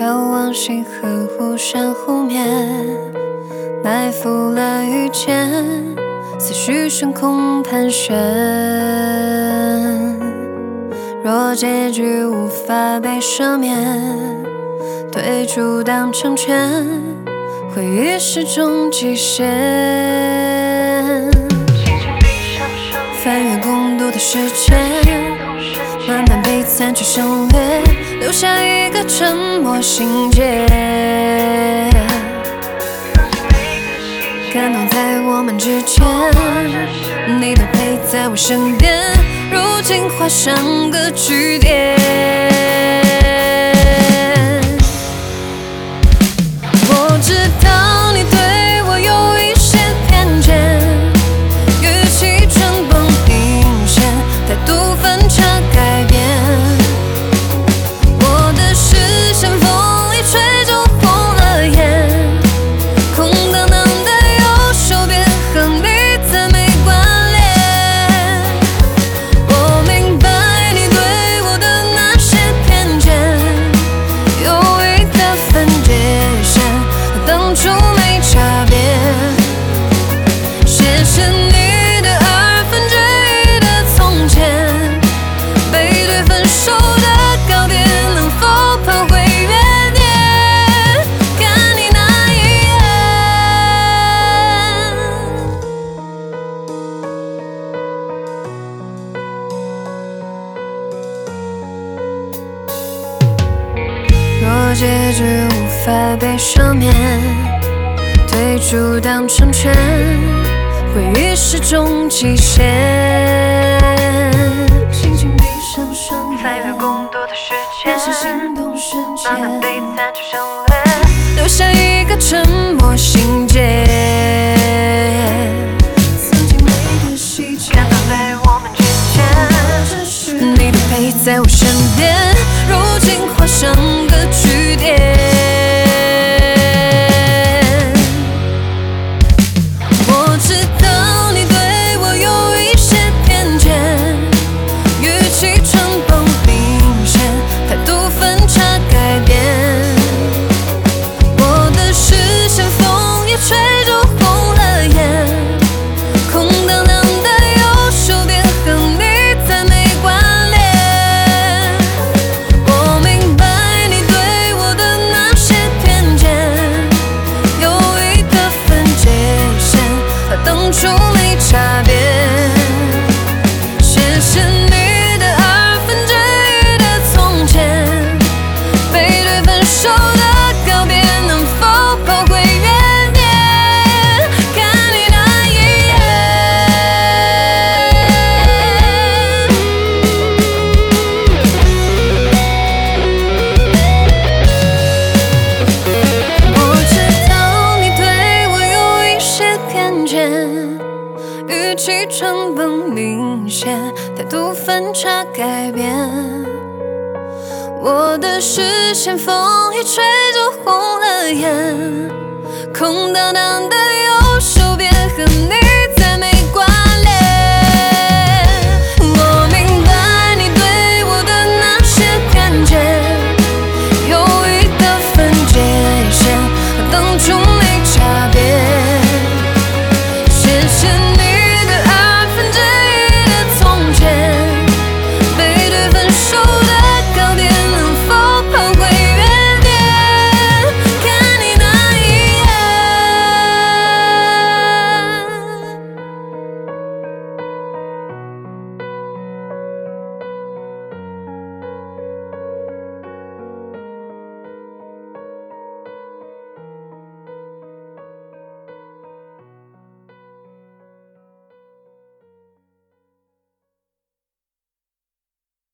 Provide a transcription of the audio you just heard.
眺望星河，忽闪忽灭，埋伏了遇见，思绪悬空盘旋。若结局无法被赦免，对主当成全，回忆是种极限。翻越共度的时间，慢慢被残缺省略，留下一个沉默心结。感动在我们之间，你都陪在我身边，如今画上个句点。我知道你对我有一些偏见，语气蠢崩明显，态度分岔改变。我的视线风一吹就红了眼，空荡荡的右手边和你再没关联。我明白你对我的那些偏见，有一个分界线，当初没差别。谢谢你的二分之一的从前，背对分手的告别，能否跑回原点，看你那一眼。若结局无法被赦免，对主当成全，回忆是种极限。轻轻闭上双眼，翻越共度的时间，是心动瞬间，慢慢被残缺省略，留下一个沉默心结。曾经每个细节，感动在我们之间，你都陪在我身边，如今画上个句点。我知道你对我有一些偏见，语气蠢崩明显，态度分岔改变。我的视线风一吹就红了眼，空荡荡的右手边和你再没关联。我明白你对我的那些偏见，有一个分界线，和当初没差别。谢谢你的二分之一的从前，背对分手的告别，能否跑回原点，看你那一眼。我知道你对我有一些偏见，语气蠢崩明显，态度分岔改变。我的视线风一吹就红了眼，空荡荡